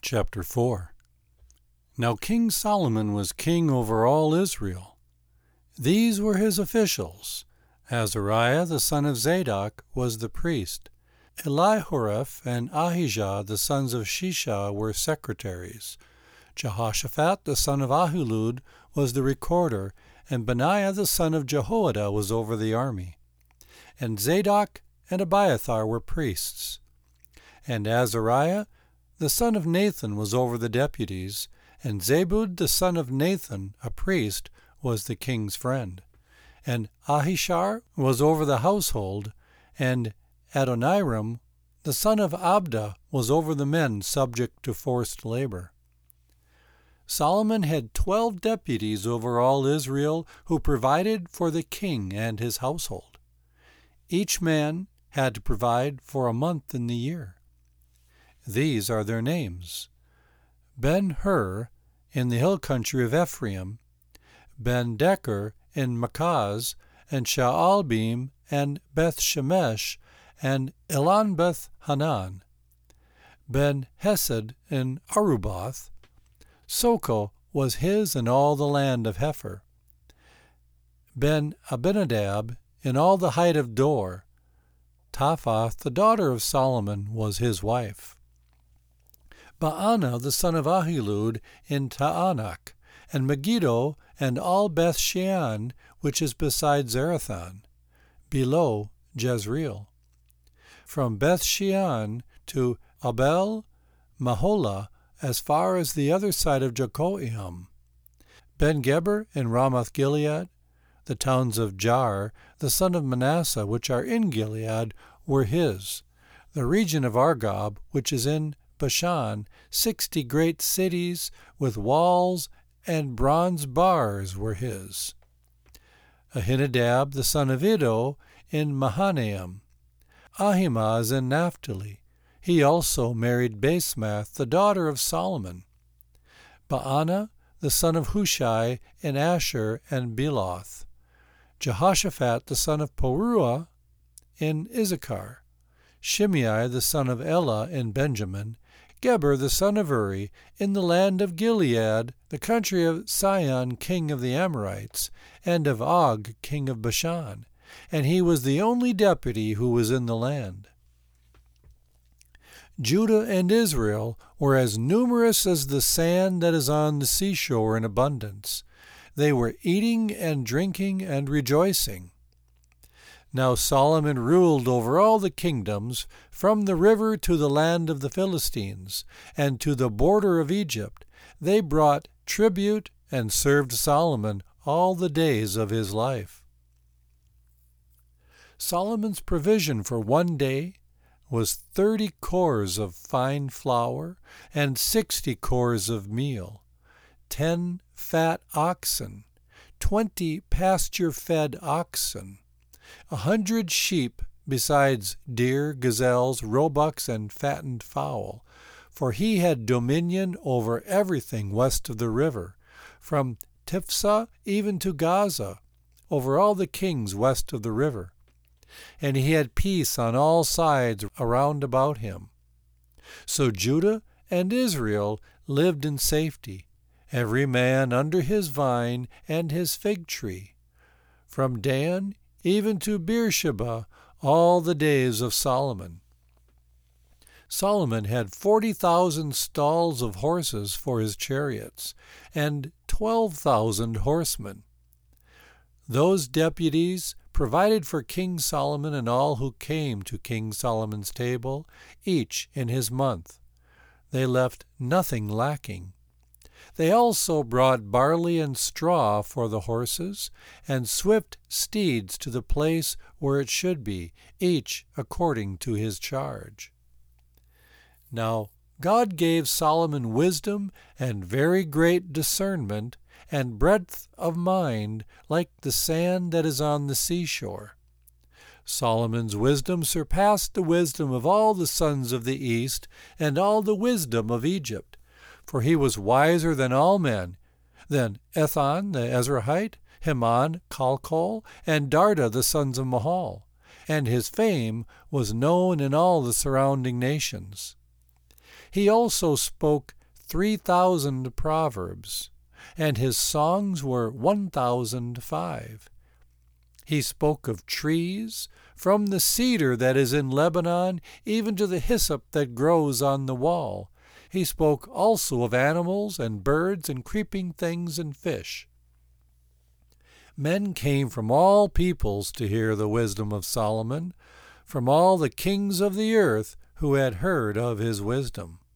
Chapter 4. Now King Solomon was king over all Israel. These were his officials. Azariah the son of Zadok was the priest. Elihoreph and Ahijah the sons of Shisha were secretaries. Jehoshaphat the son of Ahilud was the recorder, and Benaiah the son of Jehoiada was over the army. And Zadok and Abiathar were priests. And Azariah the son of Nathan was over the deputies, and Zabud the son of Nathan, a priest, was the king's friend. And Ahishar was over the household, and Adoniram the son of Abda was over the men subject to forced labor. Solomon had 12 deputies over all Israel who provided for the king and his household. Each man had to provide for a month in the year. These are their names: Ben-Hur in the hill country of Ephraim, Ben-Deker in Makaz, and Sha'albim, and Beth-Shemesh, and Elon-Beth-Hanan, Ben-Hesed in Aruboth. Soko was his and all the land of Hepher. Ben-Abinadab in all the height of Dor. Taphath, the daughter of Solomon, was his wife. Baana the son of Ahilud in Taanach, and Megiddo and all Beth-Shean, which is beside Zarethan, below Jezreel. From Beth-Shean to Abel-Maholah, as far as the other side of Jokoim. Ben-Geber in Ramoth-Gilead. The towns of Jar, the son of Manasseh, which are in Gilead, were his. The region of Argob, which is in Bashan, 60 great cities with walls and bronze bars were his. Ahinadab the son of Iddo in Mahanaim. Ahimaaz in Naphtali. He also married Basemath, the daughter of Solomon. Baana the son of Hushai in Asher and Beloth. Jehoshaphat the son of Paruah in Issachar. Shimei the son of Elah in Benjamin. Geber the son of Uri in the land of Gilead, the country of Sihon king of the Amorites, and of Og king of Bashan, and he was the only deputy who was in the land. Judah and Israel were as numerous as the sand that is on the seashore in abundance. They were eating and drinking and rejoicing. Now Solomon ruled over all the kingdoms, from the river to the land of the Philistines, and to the border of Egypt. They brought tribute and served Solomon all the days of his life. Solomon's provision for one day was 30 cors of fine flour and 60 cors of meal, 10 fat oxen, 20 pasture-fed oxen, 100 sheep, besides deer, gazelles, roebucks, and fattened fowl, for he had dominion over everything west of the river, from Tiphsah even to Gaza, over all the kings west of the river. And he had peace on all sides around about him. So Judah and Israel lived in safety, every man under his vine and his fig tree, from Dan even to Beersheba, all the days of Solomon. Solomon had 40,000 stalls of horses for his chariots, and 12,000 horsemen. Those deputies provided for King Solomon and all who came to King Solomon's table, each in his month. They left nothing lacking. They also brought barley and straw for the horses, and swift steeds to the place where it should be, each according to his charge. Now God gave Solomon wisdom and very great discernment, and breadth of mind like the sand that is on the seashore. Solomon's wisdom surpassed the wisdom of all the sons of the east, and all the wisdom of Egypt. For he was wiser than all men, than Ethan the Ezrahite, Heman, Calcol, and Darda the sons of Mahal, and his fame was known in all the surrounding nations. He also spoke 3,000 proverbs, and his songs were 1,005. He spoke of trees, from the cedar that is in Lebanon even to the hyssop that grows on the wall. He spoke also of animals and birds and creeping things and fish. Men came from all peoples to hear the wisdom of Solomon, from all the kings of the earth who had heard of his wisdom.